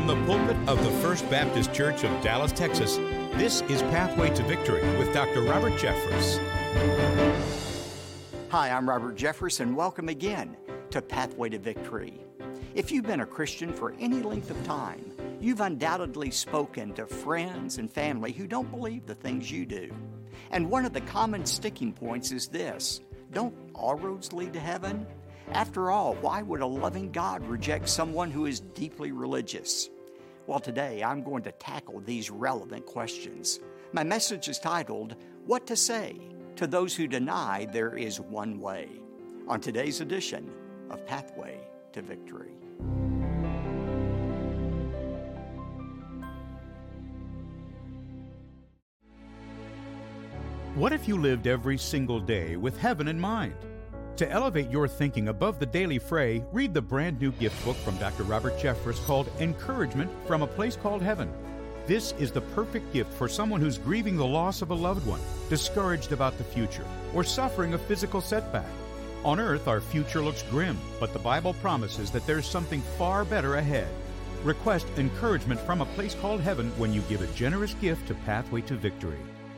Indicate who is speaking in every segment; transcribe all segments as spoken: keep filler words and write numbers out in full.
Speaker 1: From the pulpit of the First Baptist Church of Dallas, Texas, this is Pathway to Victory with Doctor Robert Jeffress.
Speaker 2: Hi, I'm Robert Jeffress, and welcome again to Pathway to Victory. If you've been a Christian for any length of time, you've undoubtedly spoken to friends and family who don't believe the things you do. And one of the common sticking points is this: don't all roads lead to heaven? After all, why would a loving God reject someone who is deeply religious? Well, today I'm going to tackle these relevant questions. My message is titled, What to Say to Those Who Deny There Is One Way, on today's edition of Pathway to Victory.
Speaker 1: What if you lived every single day with heaven in mind? To elevate your thinking above the daily fray, read the brand new gift book from Doctor Robert Jeffress called Encouragement from a Place Called Heaven. This is the perfect gift for someone who's grieving the loss of a loved one, discouraged about the future, or suffering a physical setback. On earth, our future looks grim, but the Bible promises that there's something far better ahead. Request Encouragement from a Place Called Heaven when you give a generous gift to Pathway to Victory.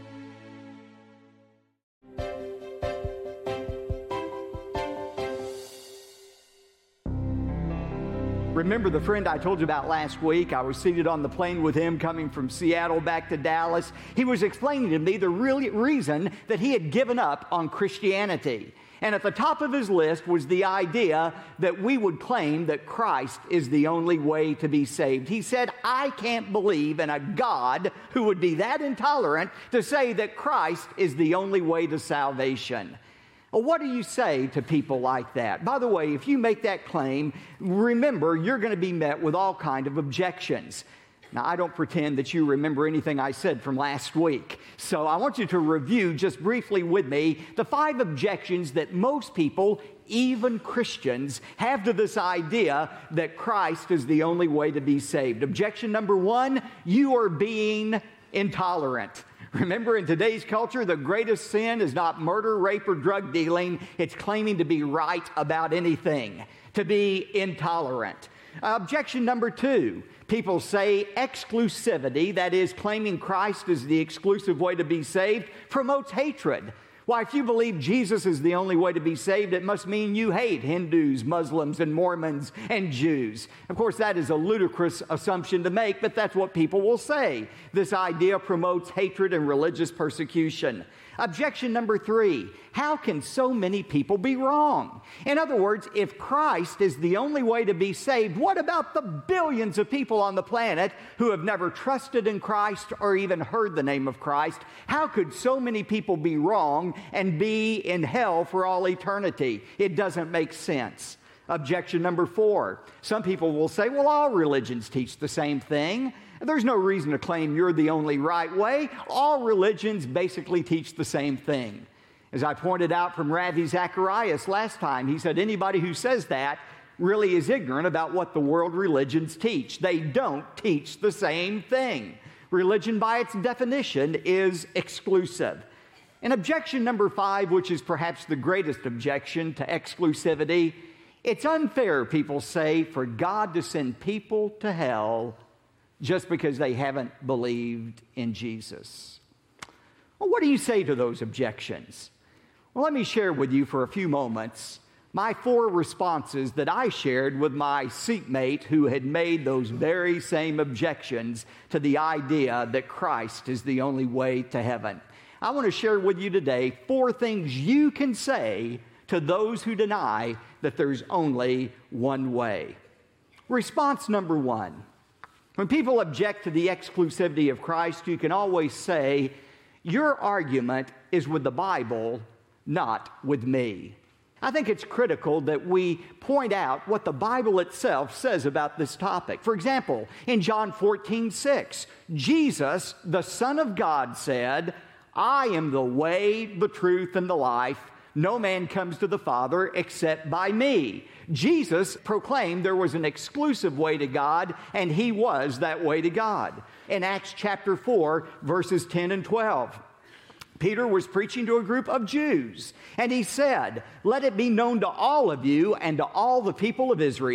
Speaker 2: Remember the friend I told you about last week? I was seated on the plane with him coming from Seattle back to Dallas. He was explaining to me the real reason that he had given up on Christianity. And at the top of his list was the idea that we would claim that Christ is the only way to be saved. He said, I can't believe in a God who would be that intolerant to say that Christ is the only way to salvation. Well, what do you say to people like that? By the way, if you make that claim, remember you're going to be met with all kinds of objections. Now, I don't pretend that you remember anything I said from last week. So I want you to review just briefly with me the five objections that most people, even Christians, have to this idea that Christ is the only way to be saved. Objection number one, you are being intolerant. Remember, in today's culture, the greatest sin is not murder, rape, or drug dealing. It's claiming to be right about anything, to be intolerant. Uh, objection number two, people say exclusivity, that is, claiming Christ is the exclusive way to be saved, promotes hatred. Why, if you believe Jesus is the only way to be saved, it must mean you hate Hindus, Muslims, and Mormons, and Jews. Of course, that is a ludicrous assumption to make, but that's what people will say. This idea promotes hatred and religious persecution. Objection number three, how can so many people be wrong? In other words, if Christ is the only way to be saved, what about the billions of people on the planet who have never trusted in Christ or even heard the name of Christ? How could so many people be wrong and be in hell for all eternity? It doesn't make sense. Objection number four, some people will say, well, all religions teach the same thing. There's no reason to claim you're the only right way. All religions basically teach the same thing. As I pointed out from Ravi Zacharias last time, he said anybody who says that really is ignorant about what the world religions teach. They don't teach the same thing. Religion, by its definition, is exclusive. And objection number five, which is perhaps the greatest objection to exclusivity, it's unfair, people say, for God to send people to hell just because they haven't believed in Jesus. Well, what do you say to those objections? Well, let me share with you for a few moments my four responses that I shared with my seatmate who had made those very same objections to the idea that Christ is the only way to heaven. I want to share with you today four things you can say to those who deny that there's only one way. Response number one. When people object to the exclusivity of Christ, you can always say, your argument is with the Bible, not with me. I think it's critical that we point out what the Bible itself says about this topic. For example, in John fourteen six, Jesus, the Son of God, said, I am the way, the truth, and the life. No man comes to the Father except by me. Jesus proclaimed there was an exclusive way to God, and he was that way to God. In Acts chapter four, verses ten and twelve, Peter was preaching to a group of Jews, and he said, let it be known to all of you and to all the people of Israel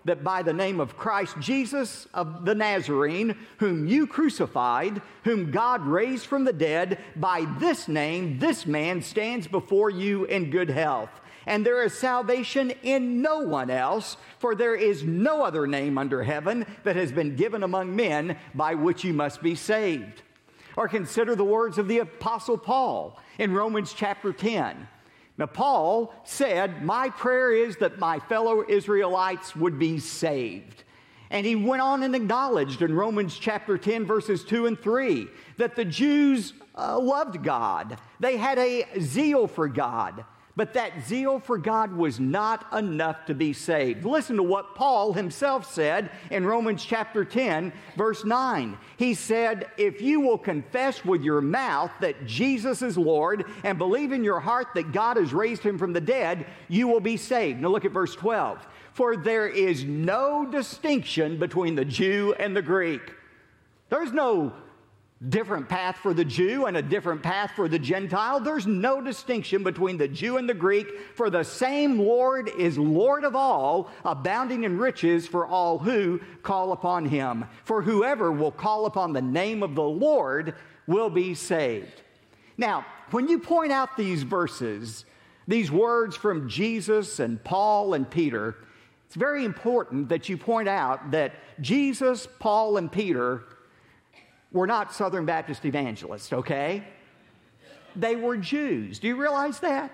Speaker 2: that by the name of Christ Jesus of the Nazarene, whom you crucified, whom God raised from the dead, by this name this man stands before you in good health. And there is salvation in no one else, for there is no other name under heaven that has been given among men by which you must be saved. Or consider the words of the Apostle Paul in Romans chapter ten. Now, Paul said, my prayer is that my fellow Israelites would be saved. And he went on and acknowledged in Romans chapter ten, verses two and three, that the Jews uh, loved God. They had a zeal for God. But that zeal for God was not enough to be saved. Listen to what Paul himself said in Romans chapter ten, verse nine. He said, if you will confess with your mouth that Jesus is Lord and believe in your heart that God has raised him from the dead, you will be saved. Now look at verse twelve. For there is no distinction between the Jew and the Greek. There's no different path for the Jew and a different path for the Gentile. There's no distinction between the Jew and the Greek, for the same Lord is Lord of all, abounding in riches for all who call upon him. For whoever will call upon the name of the Lord will be saved. Now, when you point out these verses, these words from Jesus and Paul and Peter, it's very important that you point out that Jesus, Paul, and Peter were not Southern Baptist evangelists, okay? They were Jews. Do you realize that?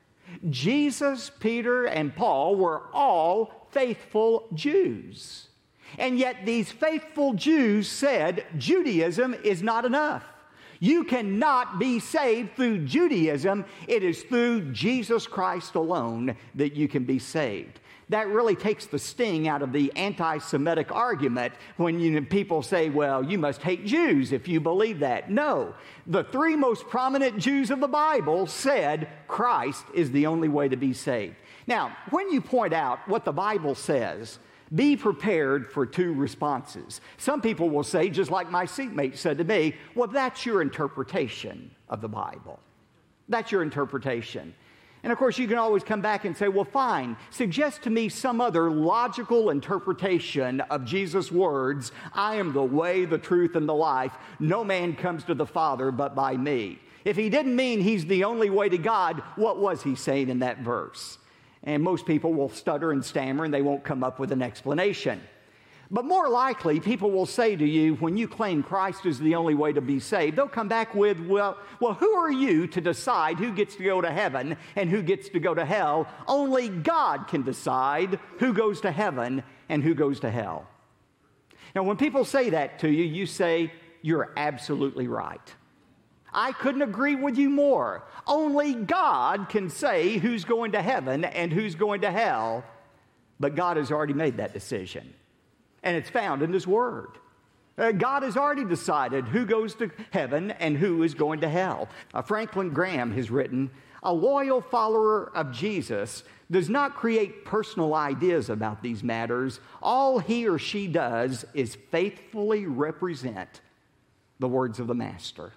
Speaker 2: Jesus, Peter, and Paul were all faithful Jews. And yet these faithful Jews said Judaism is not enough. You cannot be saved through Judaism. It is through Jesus Christ alone that you can be saved. That really takes the sting out of the anti-Semitic argument when you know, people say, well, you must hate Jews if you believe that. No. The three most prominent Jews of the Bible said Christ is the only way to be saved. Now, when you point out what the Bible says, be prepared for two responses. Some people will say, just like my seatmate said to me, well, that's your interpretation of the Bible. That's your interpretation. And of course, you can always come back and say, well, fine, suggest to me some other logical interpretation of Jesus' words, I am the way, the truth, and the life. No man comes to the Father but by me. If he didn't mean he's the only way to God, what was he saying in that verse? And most people will stutter and stammer and they won't come up with an explanation. But more likely, people will say to you, when you claim Christ is the only way to be saved, they'll come back with, well, well, who are you to decide who gets to go to heaven and who gets to go to hell? Only God can decide who goes to heaven and who goes to hell. Now, when people say that to you, you say, you're absolutely right. I couldn't agree with you more. Only God can say who's going to heaven and who's going to hell, but God has already made that decision. And it's found in His Word. Uh, God has already decided who goes to heaven and who is going to hell. Uh, Franklin Graham has written, a loyal follower of Jesus does not create personal ideas about these matters. All he or she does is faithfully represent the words of the Master.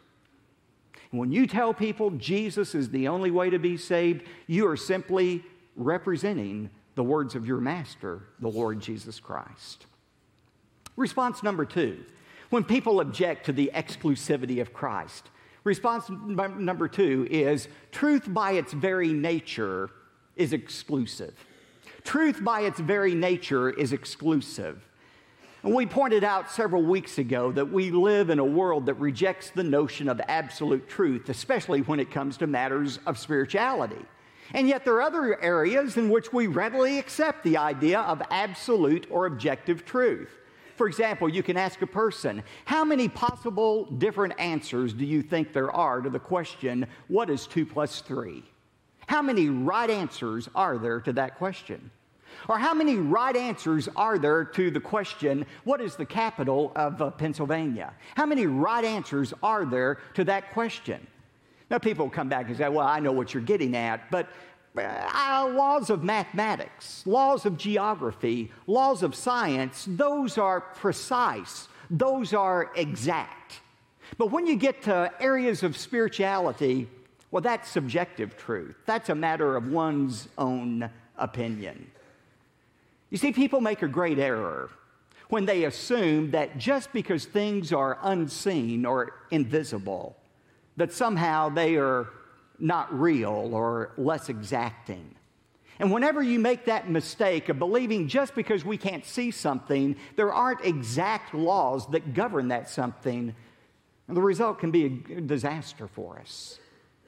Speaker 2: When you tell people Jesus is the only way to be saved, you are simply representing the words of your Master, the Lord Jesus Christ. Response number two, when people object to the exclusivity of Christ. Response number two is, truth by its very nature is exclusive. Truth by its very nature is exclusive. And we pointed out several weeks ago that we live in a world that rejects the notion of absolute truth, especially when it comes to matters of spirituality. And yet there are other areas in which we readily accept the idea of absolute or objective truth. For example, you can ask a person, how many possible different answers do you think there are to the question, what is two plus three? How many right answers are there to that question? Or how many right answers are there to the question, what is the capital of uh, Pennsylvania? How many right answers are there to that question? Now, people come back and say, well, I know what you're getting at, but uh, laws of mathematics, laws of geography, laws of science, those are precise. Those are exact. But when you get to areas of spirituality, well, that's subjective truth. That's a matter of one's own opinion. You see, people make a great error when they assume that just because things are unseen or invisible, that somehow they are not real or less exacting. And whenever you make that mistake of believing just because we can't see something, there aren't exact laws that govern that something, the result can be a disaster for us.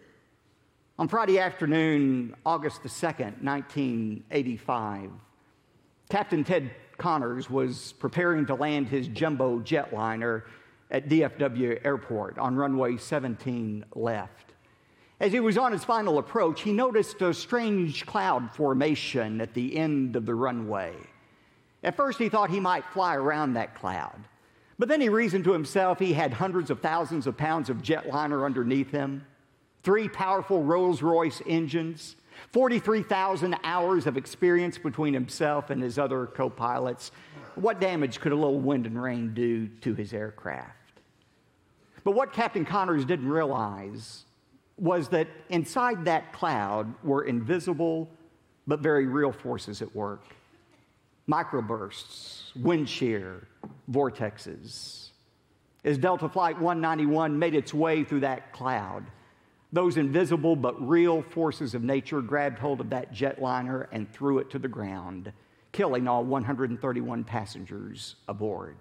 Speaker 2: On Friday afternoon, August the second, nineteen eighty-five, Captain Ted Connors was preparing to land his jumbo jetliner at D F W Airport on runway seventeen left. As he was on his final approach, he noticed a strange cloud formation at the end of the runway. At first, he thought he might fly around that cloud. But then he reasoned to himself he had hundreds of thousands of pounds of jetliner underneath him, three powerful Rolls-Royce engines, forty-three thousand hours of experience between himself and his other co-pilots. What damage could a little wind and rain do to his aircraft? But what Captain Connors didn't realize was that inside that cloud were invisible but very real forces at work. Microbursts, wind shear, vortexes. As Delta Flight one ninety-one made its way through that cloud, those invisible but real forces of nature grabbed hold of that jetliner and threw it to the ground, killing all one hundred thirty-one passengers aboard.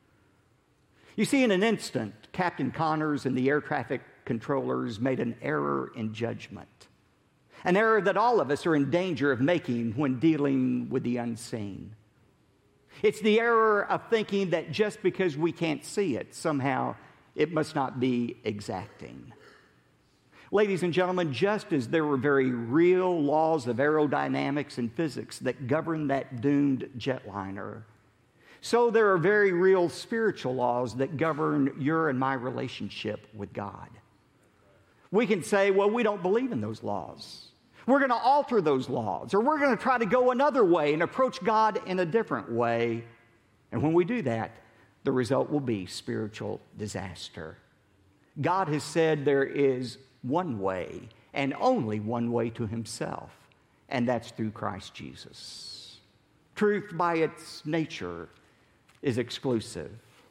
Speaker 2: You see, in an instant, Captain Connors and the air traffic controllers made an error in judgment, an error that all of us are in danger of making when dealing with the unseen. It's the error of thinking that just because we can't see it, somehow it must not be exacting. Ladies and gentlemen, just as there were very real laws of aerodynamics and physics that govern that doomed jetliner, so there are very real spiritual laws that govern your and my relationship with God. We can say, well, we don't believe in those laws. We're going to alter those laws, or we're going to try to go another way and approach God in a different way. And when we do that, the result will be spiritual disaster. God has said there is one way and only one way to himself, and that's through Christ Jesus. Truth by its nature is exclusive.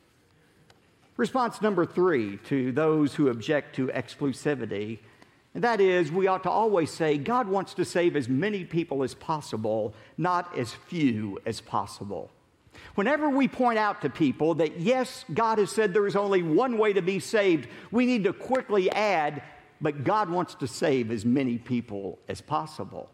Speaker 2: Response number three to those who object to exclusivity, and that is, we ought to always say, God wants to save as many people as possible, not as few as possible. Whenever we point out to people that, yes, God has said there is only one way to be saved, we need to quickly add, but God wants to save as many people as possible.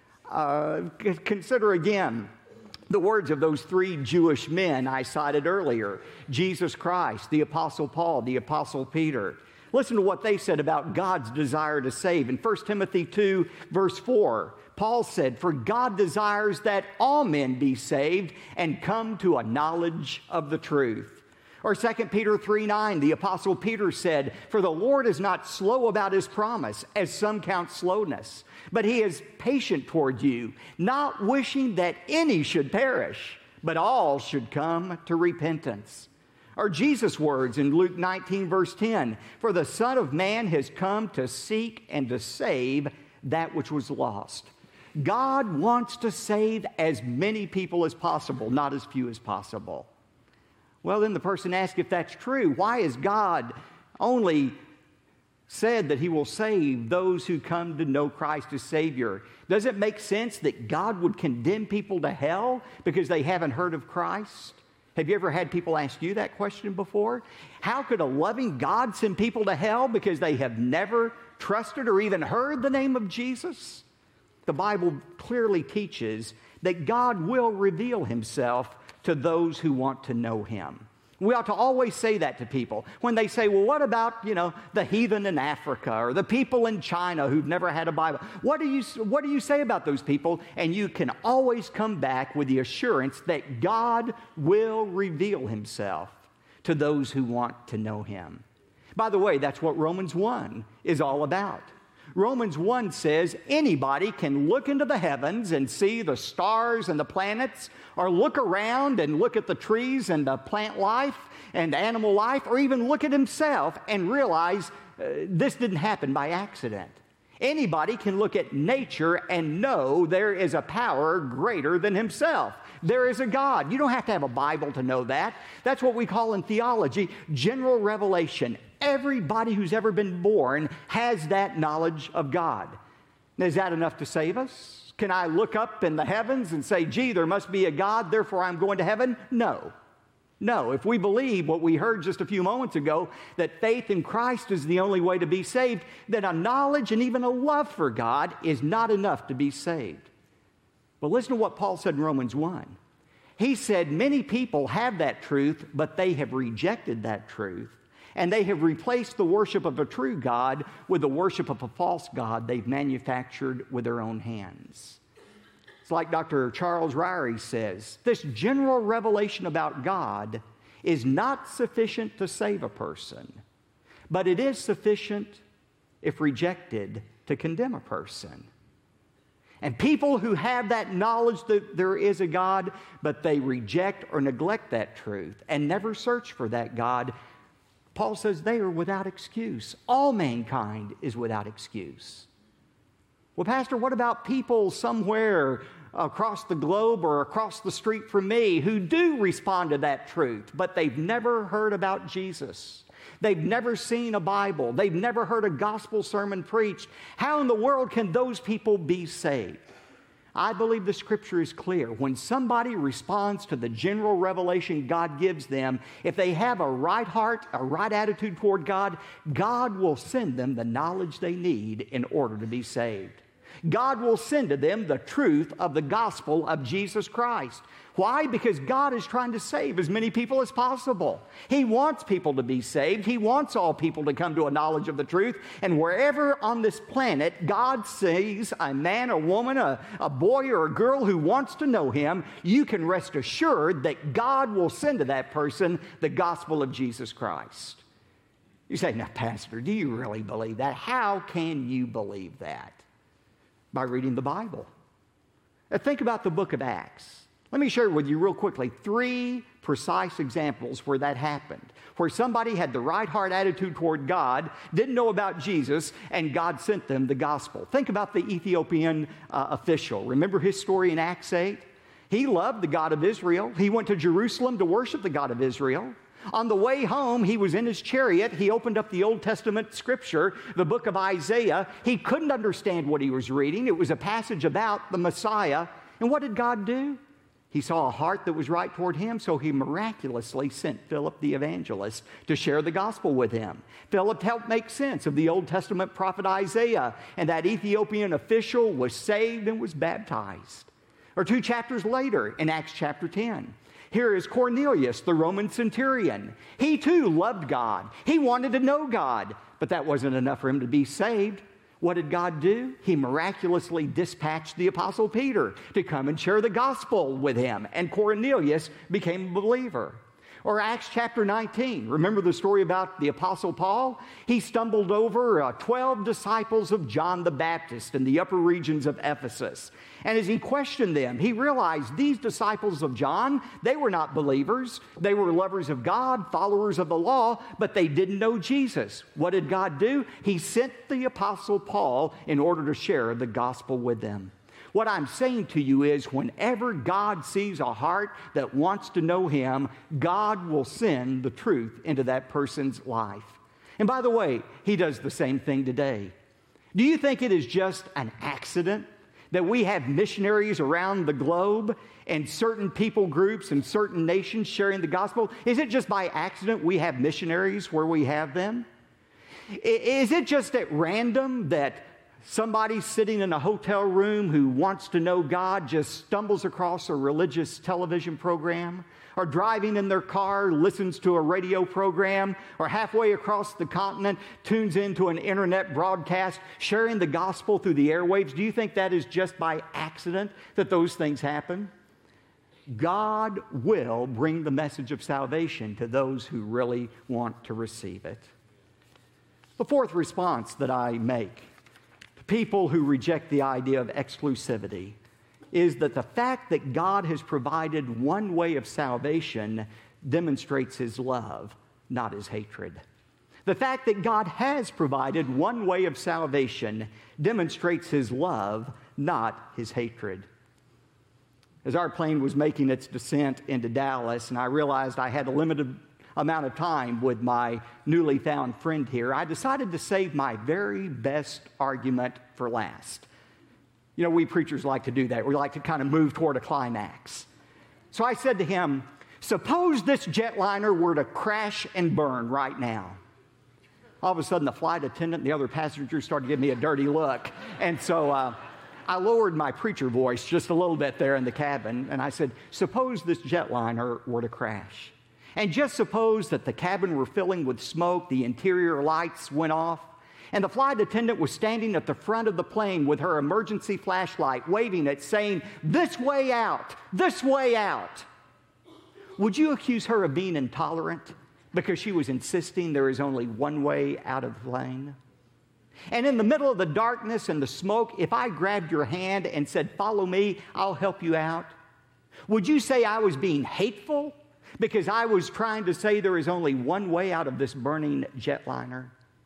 Speaker 2: Uh, consider again the words of those three Jewish men I cited earlier, Jesus Christ, the Apostle Paul, the Apostle Peter. Listen to what they said about God's desire to save. In First Timothy two, verse four, Paul said, "For God desires that all men be saved and come to a knowledge of the truth." Or Second Peter three nine, the Apostle Peter said, "For the Lord is not slow about his promise, as some count slowness, but he is patient toward you, not wishing that any should perish, but all should come to repentance." Or Jesus' words in Luke nineteen, verse ten, "For the Son of Man has come to seek and to save that which was lost." God wants to save as many people as possible, not as few as possible. Well, then the person asks, if that's true, why has God only said that he will save those who come to know Christ as Savior? Does it make sense that God would condemn people to hell because they haven't heard of Christ? Have you ever had people ask you that question before? How could a loving God send people to hell because they have never trusted or even heard the name of Jesus? The Bible clearly teaches that God will reveal himself to those who want to know him. We ought to always say that to people. When they say, well, what about, you know, the heathen in Africa or the people in China who've never had a Bible? What do you, what do you say about those people? And you can always come back with the assurance that God will reveal himself to those who want to know him. By the way, that's what Romans one is all about. Romans one says anybody can look into the heavens and see the stars and the planets, or look around and look at the trees and the plant life and animal life, or even look at himself and realize uh, this didn't happen by accident. Anybody can look at nature and know there is a power greater than himself. There is a God. You don't have to have a Bible to know that. That's what we call in theology general revelation. Everybody who's ever been born has that knowledge of God. Now, is that enough to save us? Can I look up in the heavens and say, gee, there must be a God, therefore I'm going to heaven? No. No, if we believe what we heard just a few moments ago, that faith in Christ is the only way to be saved, then a knowledge and even a love for God is not enough to be saved. But listen to what Paul said in Romans one. He said, many people have that truth, but they have rejected that truth, and they have replaced the worship of a true God with the worship of a false God they've manufactured with their own hands. It's like Doctor Charles Ryrie says, this general revelation about God is not sufficient to save a person, but it is sufficient, if rejected, to condemn a person. And people who have that knowledge that there is a God, but they reject or neglect that truth and never search for that God, Paul says they are without excuse. All mankind is without excuse. Well, Pastor, what about people somewhere across the globe or across the street from me who do respond to that truth, but they've never heard about Jesus? They've never seen a Bible. They've never heard a gospel sermon preached. How in the world can those people be saved? I believe the Scripture is clear. When somebody responds to the general revelation God gives them, if they have a right heart, a right attitude toward God, God will send them the knowledge they need in order to be saved. God will send to them the truth of the gospel of Jesus Christ. Why? Because God is trying to save as many people as possible. He wants people to be saved. He wants all people to come to a knowledge of the truth. And wherever on this planet God sees a man or woman, a, a boy or a girl who wants to know Him, you can rest assured that God will send to that person the gospel of Jesus Christ. You say, now, Pastor, do you really believe that? How can you believe that? By reading the Bible. Now, think about the book of Acts. Let me share with you real quickly three precise examples where that happened, where somebody had the right heart attitude toward God, didn't know about Jesus, and God sent them the gospel. Think about the Ethiopian uh, official. Remember his story in Acts eight? He loved the God of Israel. He went to Jerusalem to worship the God of Israel. On the way home, he was in his chariot. He opened up the Old Testament scripture, the book of Isaiah. He couldn't understand what he was reading. It was a passage about the Messiah. And what did God do? He saw a heart that was right toward him, so he miraculously sent Philip the evangelist to share the gospel with him. Philip helped make sense of the Old Testament prophet Isaiah, and that Ethiopian official was saved and was baptized. Or two chapters later, in Acts chapter ten, here is Cornelius, the Roman centurion. He too loved God. He wanted to know God, but that wasn't enough for him to be saved. What did God do? He miraculously dispatched the Apostle Peter to come and share the gospel with him, and Cornelius became a believer. Or Acts chapter nineteen. Remember the story about the Apostle Paul? He stumbled over uh, twelve disciples of John the Baptist in the upper regions of Ephesus. And as he questioned them, he realized these disciples of John, they were not believers. They were lovers of God, followers of the law, but they didn't know Jesus. What did God do? He sent the Apostle Paul in order to share the gospel with them. What I'm saying to you is whenever God sees a heart that wants to know Him, God will send the truth into that person's life. And by the way, He does the same thing today. Do you think it is just an accident that we have missionaries around the globe and certain people groups and certain nations sharing the gospel? Is it just by accident we have missionaries where we have them? Is it just at random that somebody sitting in a hotel room who wants to know God just stumbles across a religious television program, or driving in their car listens to a radio program, or halfway across the continent tunes into an internet broadcast sharing the gospel through the airwaves? Do you think that is just by accident that those things happen? God will bring the message of salvation to those who really want to receive it. The fourth response that I make people who reject the idea of exclusivity is that the fact that God has provided one way of salvation demonstrates His love, not His hatred. The fact that God has provided one way of salvation demonstrates His love, not His hatred. As our plane was making its descent into Dallas, and I realized I had a limited amount of time with my newly found friend here, I decided to save my very best argument for last. You know, we preachers like to do that. We like to kind of move toward a climax. So I said to him, suppose this jetliner were to crash and burn right now. All of a sudden, the flight attendant and the other passengers started giving me a dirty look. And so uh, I lowered my preacher voice just a little bit there in the cabin, and I said, suppose this jetliner were to crash. And just suppose that the cabin were filling with smoke, the interior lights went off, and the flight attendant was standing at the front of the plane with her emergency flashlight, waving it, saying, this way out, this way out. Would you accuse her of being intolerant because she was insisting there is only one way out of the plane? And in the middle of the darkness and the smoke, if I grabbed your hand and said, follow me, I'll help you out, would you say I was being hateful because I was trying to say there is only one way out of this burning jetliner?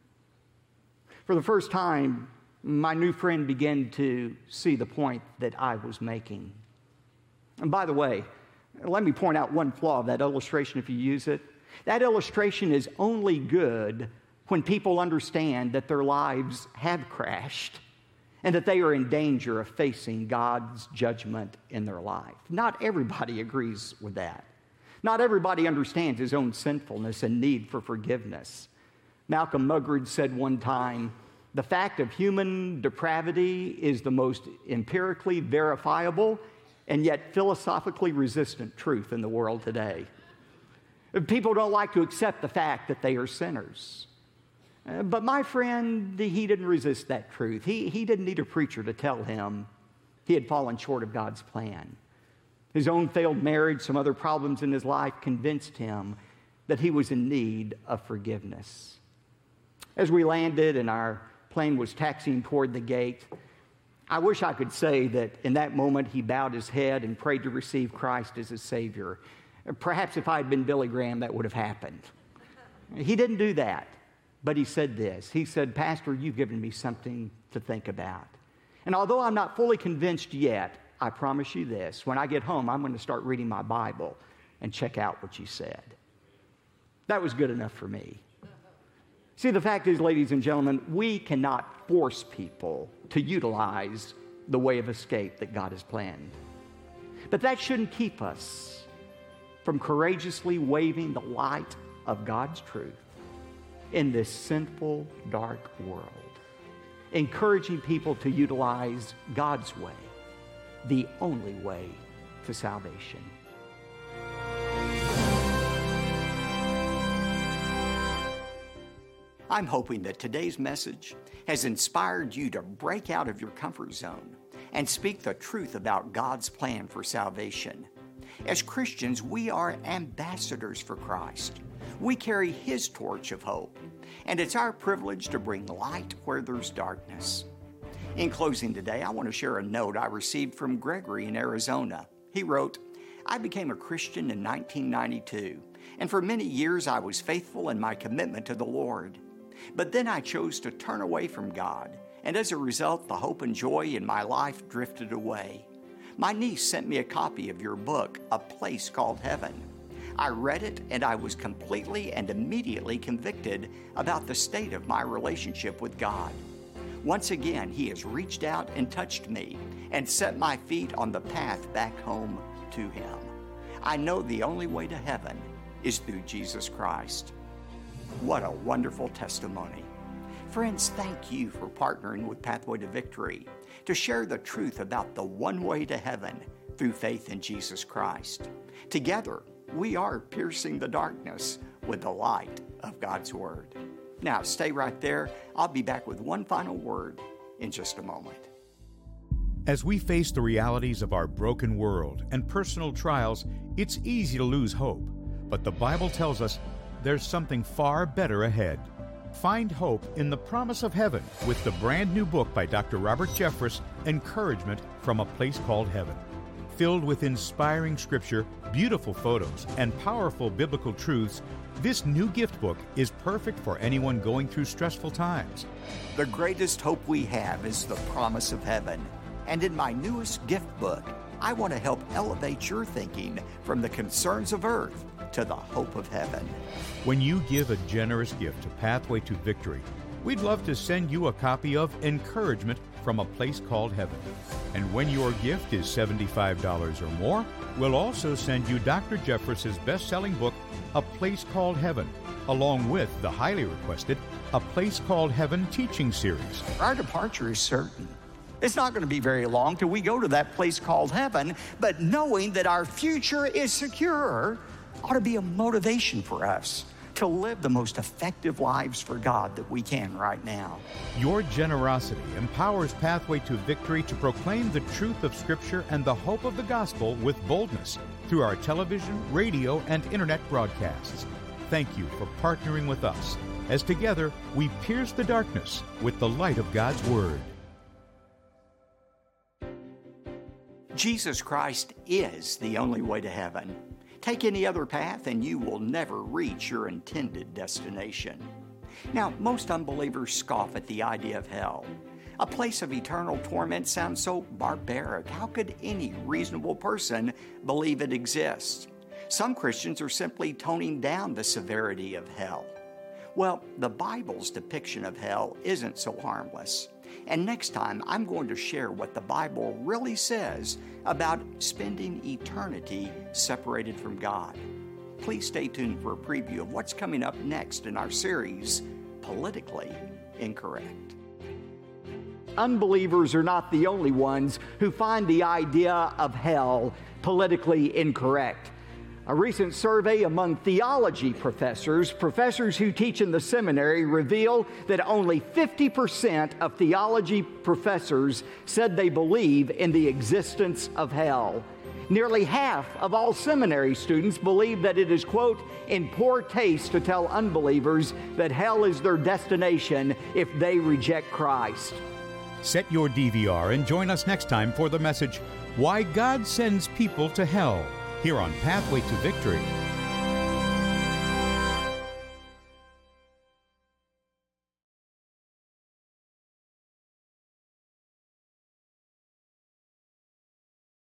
Speaker 2: For the first time, my new friend began to see the point that I was making. And by the way, let me point out one flaw of that illustration if you use it. That illustration is only good when people understand that their lives have crashed and that they are in danger of facing God's judgment in their life. Not everybody agrees with that. Not everybody understands his own sinfulness and need for forgiveness. Malcolm Muggeridge said one time, the fact of human depravity is the most empirically verifiable and yet philosophically resistant truth in the world today. People don't like to accept the fact that they are sinners. Uh, but my friend, he didn't resist that truth. He, he didn't need a preacher to tell him he had fallen short of God's plan. His own failed marriage, some other problems in his life convinced him that he was in need of forgiveness. As we landed and our plane was taxiing toward the gate, I wish I could say that in that moment he bowed his head and prayed to receive Christ as his Savior. Perhaps if I had been Billy Graham, that would have happened. He didn't do that, but he said this. He said, Pastor, you've given me something to think about. And although I'm not fully convinced yet, I promise you this. When I get home, I'm going to start reading my Bible and check out what you said. That was good enough for me. See, the fact is, ladies and gentlemen, we cannot force people to utilize the way of escape that God has planned. But that shouldn't keep us from courageously waving the light of God's truth in this sinful, dark world, encouraging people to utilize God's way, the only way to salvation. I'm hoping that today's message has inspired you to break out of your comfort zone and speak the truth about God's plan for salvation. As Christians, we are ambassadors for Christ. We carry His torch of hope, and it's our privilege to bring light where there's darkness. In closing today, I want to share a note I received from Gregory in Arizona. He wrote, I became a Christian in nineteen ninety-two, and for many years I was faithful in my commitment to the Lord. But then I chose to turn away from God, and as a result, the hope and joy in my life drifted away. My niece sent me a copy of your book, A Place Called Heaven. I read it, and I was completely and immediately convicted about the state of my relationship with God. Once again, He has reached out and touched me and set my feet on the path back home to Him. I know the only way to heaven is through Jesus Christ. What a wonderful testimony. Friends, thank you for partnering with Pathway to Victory to share the truth about the one way to heaven through faith in Jesus Christ. Together, we are piercing the darkness with the light of God's Word. Now, stay right there. I'll be back with one final word in just a moment.
Speaker 1: As we face the realities of our broken world and personal trials, it's easy to lose hope. But the Bible tells us there's something far better ahead. Find hope in the promise of heaven with the brand new book by Doctor Robert Jeffress, Encouragement from a Place Called Heaven. Filled with inspiring scripture, beautiful photos, and powerful biblical truths, this new gift book is perfect for anyone going through stressful times.
Speaker 2: The greatest hope we have is the promise of heaven. And in my newest gift book, I want to help elevate your thinking from the concerns of earth to the hope of heaven.
Speaker 1: When you give a generous gift to Pathway to Victory, we'd love to send you a copy of Encouragement from a Place Called Heaven. And when your gift is seventy-five dollars or more, we'll also send you Doctor Jeffress's best-selling book, A Place Called Heaven, along with the highly requested A Place Called Heaven teaching series.
Speaker 2: Our departure is certain. It's not going to be very long till we go to that place called heaven, but knowing that our future is secure ought to be a motivation for us to live the most effective lives for God that we can right now.
Speaker 1: Your generosity empowers Pathway to Victory to proclaim the truth of Scripture and the hope of the gospel with boldness through our television, radio, and internet broadcasts. Thank you for partnering with us as together we pierce the darkness with the light of God's Word.
Speaker 2: Jesus Christ is the only way to heaven. Take any other path and you will never reach your intended destination. Now, most unbelievers scoff at the idea of hell. A place of eternal torment sounds so barbaric. How could any reasonable person believe it exists? Some Christians are simply toning down the severity of hell. Well, the Bible's depiction of hell isn't so harmless. And next time, I'm going to share what the Bible really says about spending eternity separated from God. Please stay tuned for a preview of what's coming up next in our series, Politically Incorrect. Unbelievers are not the only ones who find the idea of hell politically incorrect. A recent survey among theology professors, professors who teach in the seminary, reveal that only fifty percent of theology professors said they believe in the existence of hell. Nearly half of all seminary students believe that it is, quote, in poor taste to tell unbelievers that hell is their destination if they reject Christ.
Speaker 1: Set your D V R and join us next time for the message, Why God Sends People to Hell, here on Pathway to Victory.